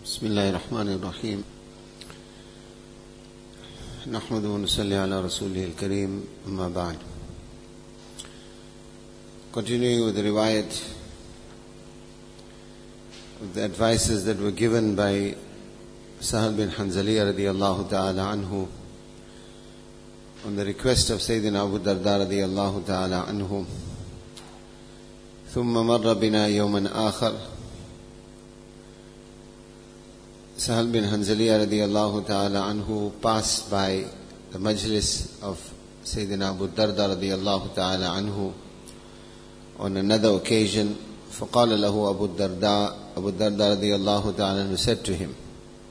بسم الله الرحمن الرحيم نحمد ونصلي على رسوله الكريم أما بعد. Continuing with the riwayat of the advices that were given by Sahal bin Hanzaliya radiyallahu ta'ala anhu on the request of Sayyidina Abu Darda radiyallahu ta'ala anhu. ثم مر بنا يوما آخر. Sahal bin Hanzaliya radiyallahu ta'ala anhu passed by the majlis of Sayyidina Abu Darda radiyallahu ta'ala anhu on another occasion. فقال له أبو الدرداء, Abu Darda radiyallahu ta'ala anhu said to him,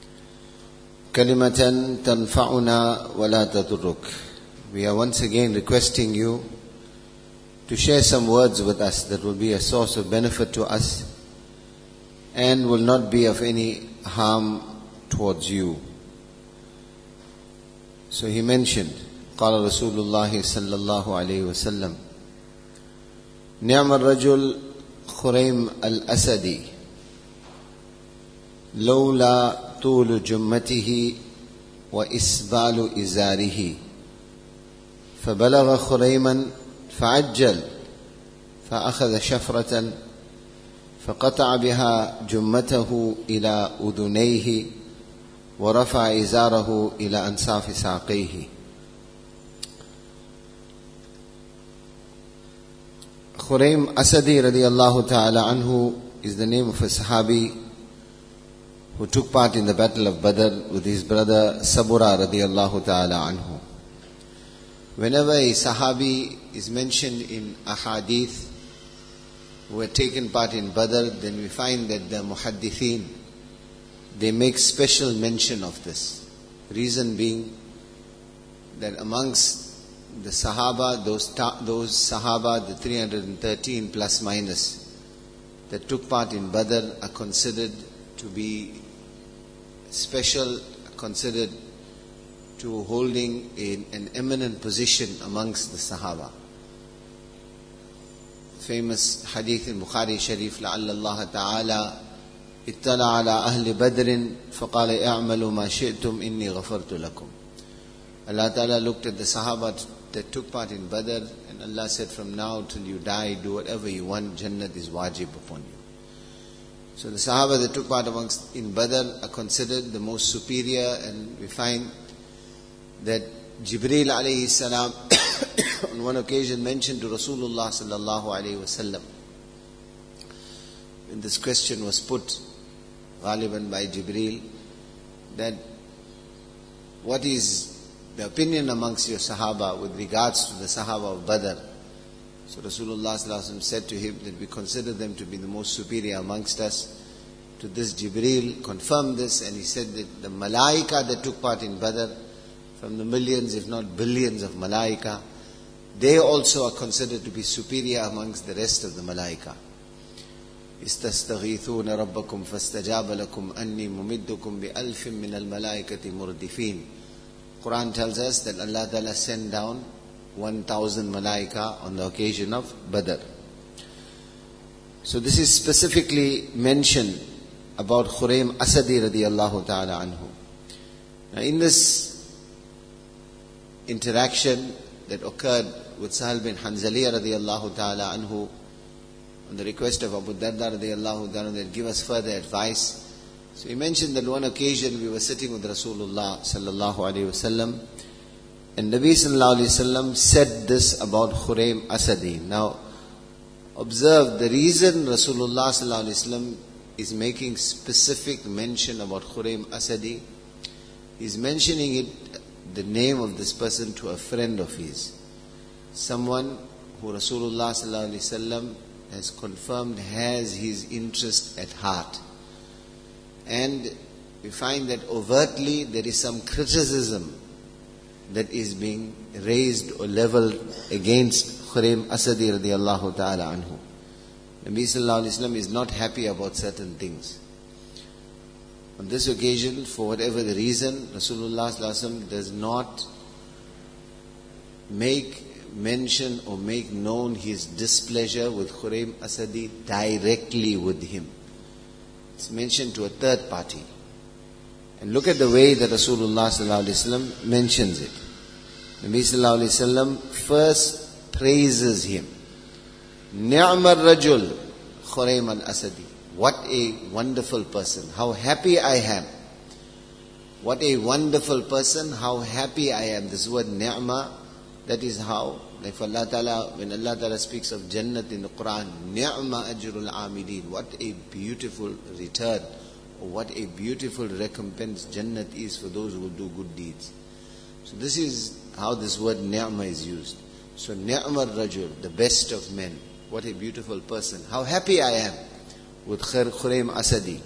كلمة تنفعنا ولا تضرك. We are once again requesting you to share some words with us that will be a source of benefit to us and will not be of any harm towards you. So he mentioned, قال رسول الله صلى الله عليه وسلم نعم الرجل خريم الأسدي لولا طول جمته وإسبال إزاره فبلغ خريما فعجل فأخذ شفرة فقطع بها جمته إلى أذنيه ورفع إزاره إلى أنصاف ساقيه. Khuraym Asadi radiyallahu ta'ala anhu is the name of a Sahabi who took part in the battle of Badr with his brother Sabura radiyallahu ta'ala anhu. Whenever a Sahabi is mentioned in ahadith who had taken part in Badr, then we find that the muhaddithin, they make special mention of this. Reason being that amongst the Sahaba, those Sahaba, the 313 plus minus, that took part in Badr are considered to be special, considered to holding an eminent position amongst the Sahaba. Famous hadith in Bukhari Sharif, لعل الله تعالى اطلع على أهل بدر فقال اعملوا ما شئتم إني غفرت لكم. Allah Ta'ala looked at the Sahaba that took part in Badr, and Allah said, from now till you die, do whatever you want, Jannat is wajib upon you. So the Sahaba that took part in Badr are considered the most superior, and we find that Jibreel alayhi salam on one occasion mentioned to Rasulullah sallallahu alayhi wasallam, when this question was put Ghaliban by Jibreel, that what is the opinion amongst your Sahaba with regards to the Sahaba of Badr? So Rasulullah sallallahu alayhi wasallam said to him that we consider them to be the most superior amongst us. To this Jibreel confirmed this, and he said that the Malaika that took part in Badr, from the millions if not billions of Malaika, they also are considered to be superior amongst the rest of the Malaika. إِسْتَسْتَغِيثُونَ رَبَّكُمْ فَاسْتَجَابَ لَكُمْ أَنِّي مُمِدُّكُمْ بِأَلْفٍ مِّنَ الْمَلَائِكَةِ مُرْدِفِينَ. Quran tells us that Allah Ta'ala sent down 1,000 Malaika on the occasion of Badr. So this is specifically mentioned about Khuraym Asadi radiyallahu ta'ala anhu. Now in this interaction that occurred with Sahal bin Hanzaliya radiyallahu ta'ala anhu, on the request of Abu Darda radiyallahu ta'ala, that give us further advice. So he mentioned that one occasion we were sitting with Rasulullah sallallahu alayhi wasallam, and Nabi sallallahu alayhi wasallam said this about Khuraym Asadi. Now observe the reason Rasulullah sallallahu alayhi wasallam is making specific mention about Khuraym Asadi. He's mentioning it, the name of this person, to a friend of his, someone who Rasulullah sallallahu alaihi wasallam has confirmed has his interest at heart. And we find that overtly there is some criticism that is being raised or leveled against Khuraym Asadi radiyallahu ta'ala anhu. Nabi sallallahu alaihi wasallam is not happy about certain things. On this occasion, for whatever the reason, Rasulullah sallallahu alaihi wasallam does not make mention or make known his displeasure with Khuraym Asadi directly with him. It's mentioned to a third party. And look at the way that Rasulullah sallallahu alaihi wasallam mentions it. Nabi sallallahu alaihi wasallam first praises him. Ni'mar rajul Khuraym al-Asadi. What a wonderful person. How happy I am. What a wonderful person. How happy I am. This word ni'ma, that is how, like when Allah Ta'ala speaks of Jannat in the Quran, ni'ma ajrul amilin. What a beautiful return. What a beautiful recompense Jannat is for those who will do good deeds. So this is how this word ni'ma is used. So ni'mar rajul, the best of men. What a beautiful person. How happy I am with Khuraym Asadi.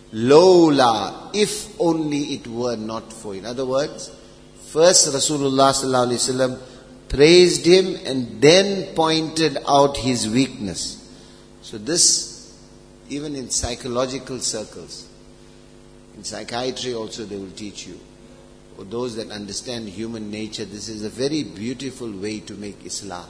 Lawla, if only it were not for. In other words, first Rasulullah sallallahu alaihi wasallam praised him and then pointed out his weakness. So this, even in psychological circles, in psychiatry also they will teach you, or those that understand human nature, this is a very beautiful way to make Islah.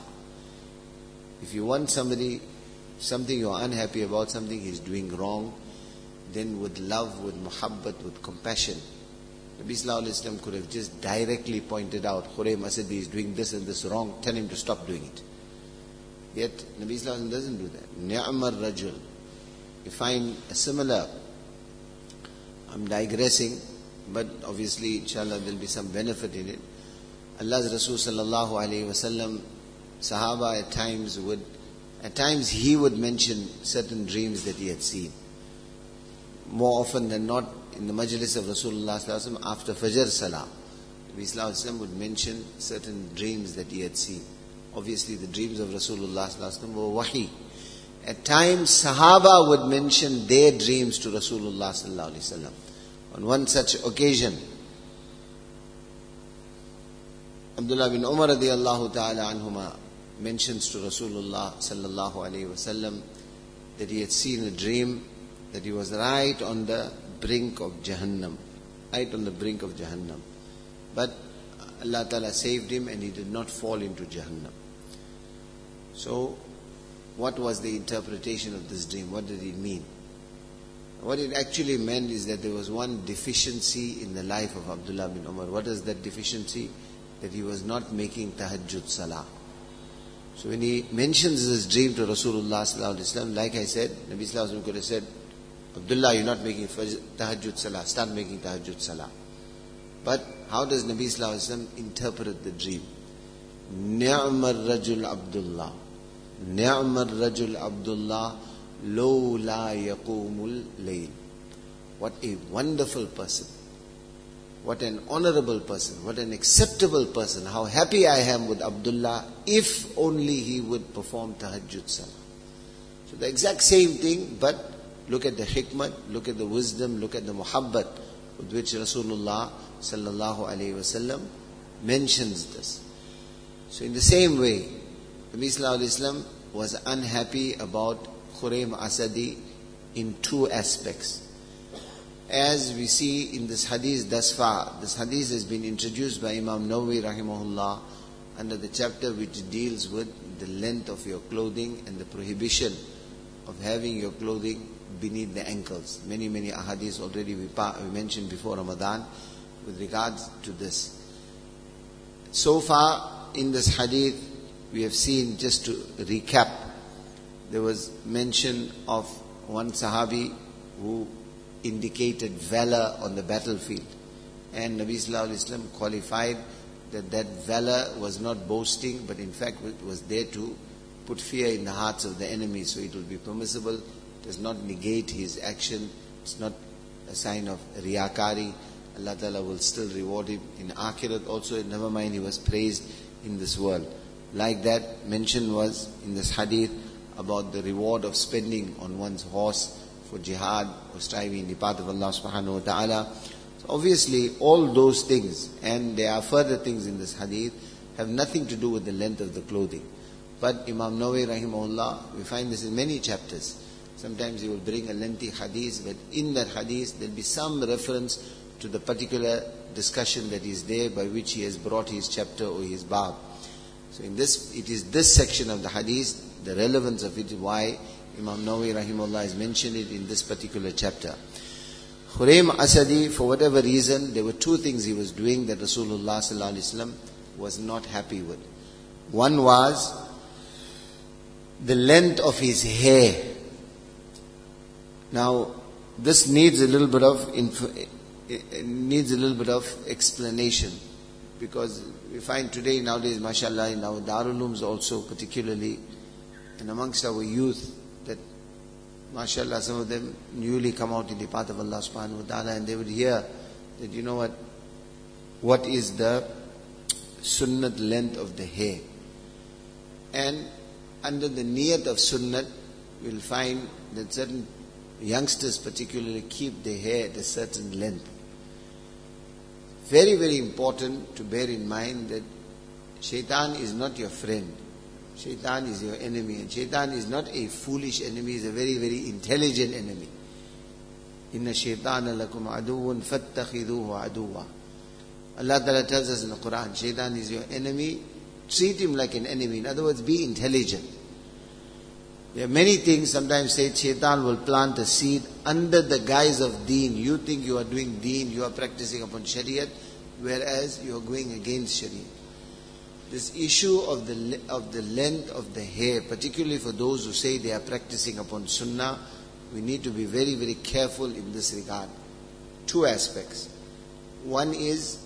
If you want somebody, something you are unhappy about, something he's doing wrong, then with love, with muhabbat, with compassion, Nabi Sallallahu Alaihi Wasallam could have just directly pointed out, Khuraym Asadi is doing this and this wrong, tell him to stop doing it. Yet Nabi Sallallahu Alaihi Wasallam doesn't do that. Ni'mar rajul. You find a similar, I'm digressing, but obviously inshallah there will be some benefit in it. Allah's Rasul Sallallahu Alaihi Wasallam, Sahaba at times he would mention certain dreams that he had seen. More often than not, in the majlis of Rasulullah sallallahu alaihi wasallam, after Fajr Salah, Nabi sallallahu alaihi wasallam would mention certain dreams that he had seen. Obviously the dreams of Rasulullah sallallahu alaihi wasallam were wahi. At times Sahaba would mention their dreams to Rasulullah sallallahu alaihi wasallam. On one such occasion, Abdullah bin Umar radiyallahu ta'ala anhuma mentions to Rasulullah sallallahu alaihi wasallam that he had seen a dream that he was right on the brink of Jahannam. Right on the brink of Jahannam. But Allah Ta'ala saved him and he did not fall into Jahannam. So, what was the interpretation of this dream? What did it mean? What it actually meant is that there was one deficiency in the life of Abdullah bin Umar. What is that deficiency? That he was not making tahajjud salah. So when he mentions this dream to Rasulullah sallallahu alaihi wasallam, like I said, Nabi sallallahu alaihi wasallam could have said, Abdullah, you're not making tahajjud salah, start making tahajjud salah. But how does Nabi sallallahu alaihi wasallam interpret the dream? Ni'mar rajul Abdullah. Ni'mar rajul Abdullah, law la yaqumul layl. What a wonderful person. What an honorable person. What an acceptable person. How happy I am with Abdullah if only he would perform tahajjud salah. So the exact same thing, but look at the hikmah, look at the wisdom, look at the muhabbat with which Rasulullah sallallahu alaihi wasallam mentions this. So in the same way, Nabi sallallahu alaihi wasallam was unhappy about Khuraym Asadi in two aspects. As we see in this hadith thus far, this hadith has been introduced by Imam Nawawi rahimahullah under the chapter which deals with the length of your clothing and the prohibition of having your clothing beneath the ankles. Many ahadiths already we mentioned before Ramadan with regards to this. So far in this hadith we have seen, just to recap, there was mention of one sahabi who indicated valor on the battlefield, and Nabi sallallahu alaihi wasallam qualified that valor was not boasting, but in fact it was there to put fear in the hearts of the enemy, so it will be permissible. It does not negate his action. It's not a sign of riyakari. Allah Ta'ala will still reward him in akhirat also. Never mind, he was praised in this world. Like that, mention was in this hadith about the reward of spending on one's horse for jihad or striving in the path of Allah subhanahu wa ta'ala. So obviously all those things, and there are further things in this hadith, have nothing to do with the length of the clothing. But Imam Nawawi rahimahullah, we find this in many chapters. Sometimes he will bring a lengthy hadith, but in that hadith there will be some reference to the particular discussion that is there by which he has brought his chapter or his bab. So in this, it is this section of the hadith, the relevance of it, why Imam Nawawi rahimahullah has mentioned it in this particular chapter. Khuraym Asadi, for whatever reason, there were two things he was doing that Rasulullah sallallahu alaihi wasallam was not happy with. One was the length of his hair. Now, this needs a little bit of explanation, because we find today nowadays, mashallah, in our Darulooms also particularly, and amongst our youth, that mashallah, some of them newly come out in the path of Allah subhanahu wa ta'ala, and they would hear that, you know what is the sunnat length of the hair. And under the niyat of sunnat, we'll find that certain youngsters particularly keep their hair at a certain length. Very, very important to bear in mind that shaitan is not your friend. Shaitan is your enemy, and shaitan is not a foolish enemy, he's a very, very intelligent enemy. Inna shaitana lakum aduwwun fattakhiduhu aduwwa. Allah Ta'ala tells us in the Quran, shaitan is your enemy, treat him like an enemy. In other words, be intelligent. There are many things, sometimes say shaitan will plant a seed under the guise of deen. You think you are doing deen, you are practicing upon shariat, whereas you are going against shariat. This issue of the length of the hair, particularly for those who say they are practicing upon sunnah, we need to be very, very careful in this regard. Two aspects. One is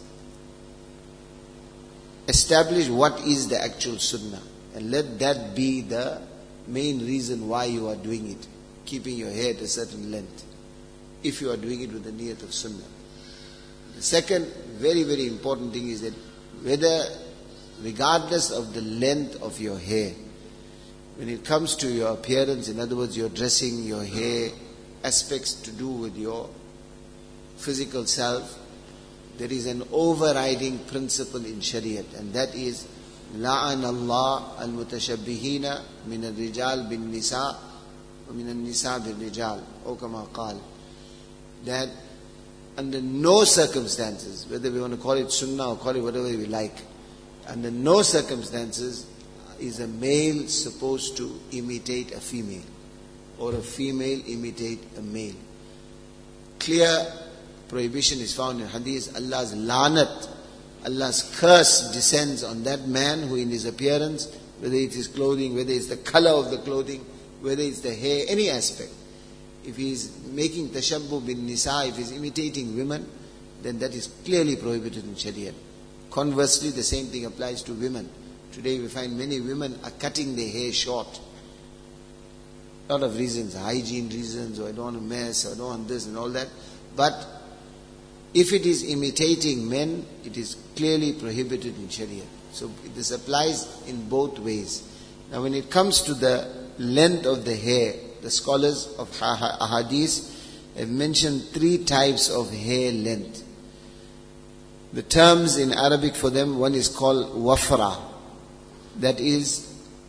establish what is the actual sunnah, and let that be the main reason why you are doing it, keeping your hair at a certain length, if you are doing it with the niyat of sunnah. The second very, very important thing is that whether, regardless of the length of your hair, when it comes to your appearance, in other words, your dressing, your hair, aspects to do with your physical self, there is an overriding principle in Shariat, and that is لَعَنَ اللَّهُ الْمُتَشَبِّهِينَ مِنَ الرِّجَالِ بِالنِّسَاءِ وَمِنَ النِّسَاءِ بِالرِّجَالِ أو كما قال. That under no circumstances, whether we want to call it sunnah or call it whatever we like, under no circumstances is a male supposed to imitate a female, or a female imitate a male. Clear prohibition is found in hadith. Allah's lanat, Allah's curse descends on that man who in his appearance, whether it is clothing, whether it's the color of the clothing, whether it's the hair, any aspect, if he is making tashabbuh bin nisa, if he is imitating women, then that is clearly prohibited in Shariah. Conversely, the same thing applies to women. Today we find many women are cutting their hair short. A lot of reasons, hygiene reasons, or I don't want to mess, or I don't want this and all that. But if it is imitating men, it is clearly prohibited in Sharia. So this applies in both ways. Now when it comes to the length of the hair, the scholars of ahadith have mentioned 3 types of hair length. The terms in Arabic for them, one is called wafra. That is,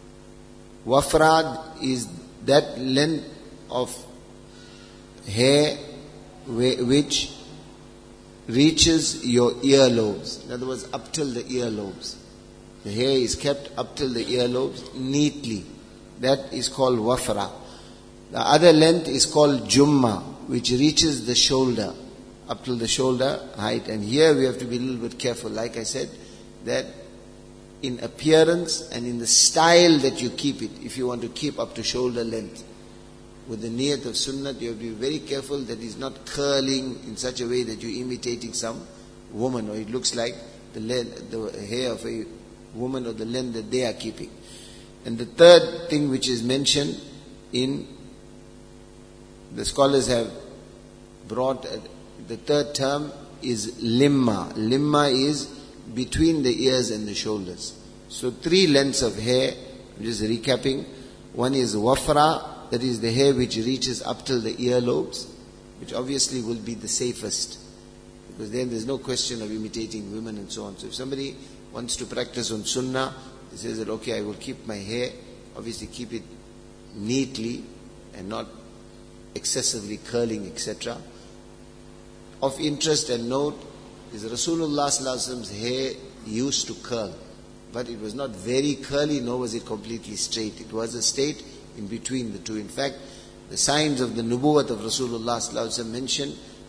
wafra is that length of hair which reaches your earlobes. In other words, up till the earlobes. The hair is kept up till the earlobes neatly. That is called wafra. The other length is called jumma, which reaches the shoulder, up till the shoulder height. And here we have to be a little bit careful. Like I said, that in appearance and in the style that you keep it, if you want to keep up to shoulder length, with the niyat of sunnah, you have to be very careful that it's not curling in such a way that you're imitating some woman, or it looks like the hair of a woman or the length that they are keeping. And the third thing which is mentioned in, the scholars have brought, the third term is limma. Limma is between the ears and the shoulders. So 3 lengths of hair, I'm just recapping. One is wafra, that is the hair which reaches up till the earlobes, which obviously will be the safest, because then there's no question of imitating women and so on. So if somebody wants to practice on sunnah, he says that, okay, I will keep my hair, obviously keep it neatly and not excessively curling, etc. Of interest and note is Rasulullah sallallahu alaihi wasallam's hair used to curl, but it was not very curly, nor was it completely straight. It was a state in between the two. In fact, the signs of the nubuwwat of Rasulullah sallallahu alaihi wasallam mention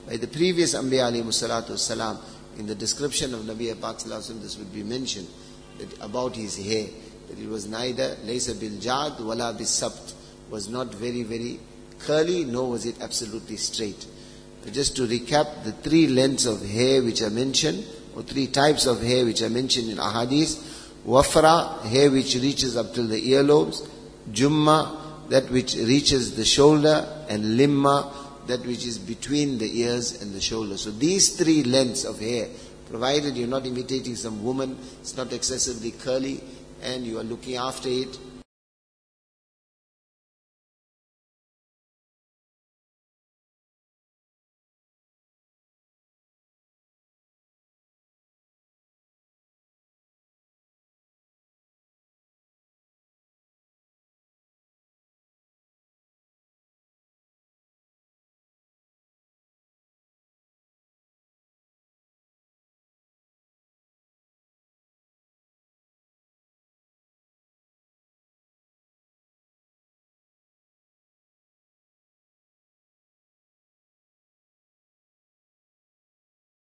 By the previous Anbiya alayhi salatu wasalam, in the description of Nabi Pak sallallahu alaihi wasallam, this would be mentioned that about his hair, that it was neither laysa bil jad wala bis sabt, was not very, very curly, nor was it absolutely straight. But just to recap, the three lengths of hair which are mentioned, or three types of hair which are mentioned in ahadith: wafra, hair which reaches up till the earlobes; jumma, that which reaches the shoulder; and limma, that which is between the ears and the shoulder. So these three lengths of hair, provided you're not imitating some woman, it's not excessively curly, and you are looking after it,